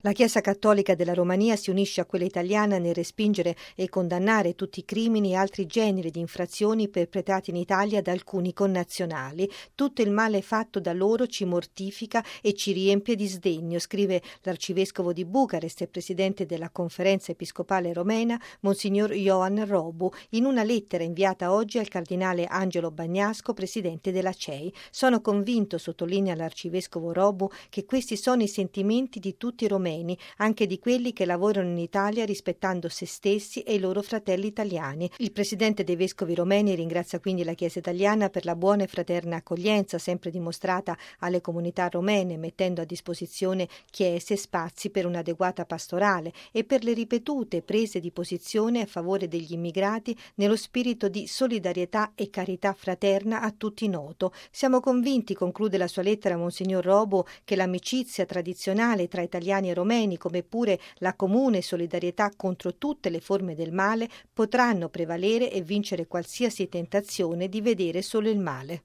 La Chiesa Cattolica della Romania si unisce a quella italiana nel respingere e condannare tutti i crimini e altri generi di infrazioni perpetrati in Italia da alcuni connazionali. Tutto il male fatto da loro ci mortifica e ci riempie di sdegno, scrive l'arcivescovo di Bucarest e presidente della Conferenza Episcopale Romena, Monsignor Ioan Robu, in una lettera inviata oggi al cardinale Angelo Bagnasco, presidente della CEI. Sono convinto, sottolinea l'arcivescovo Robu, che questi sono i sentimenti di tutti i romeni, anche di quelli che lavorano in Italia rispettando se stessi e i loro fratelli italiani. Il presidente dei vescovi romeni ringrazia quindi la Chiesa italiana per la buona e fraterna accoglienza sempre dimostrata alle comunità romene, mettendo a disposizione chiese e spazi per un'adeguata pastorale e per le ripetute prese di posizione a favore degli immigrati nello spirito di solidarietà e carità fraterna a tutti noto. Siamo convinti, conclude la sua lettera Monsignor Robo, che l'amicizia tradizionale tra italiani e romeni, come pure la comune solidarietà contro tutte le forme del male, potranno prevalere e vincere qualsiasi tentazione di vedere solo il male.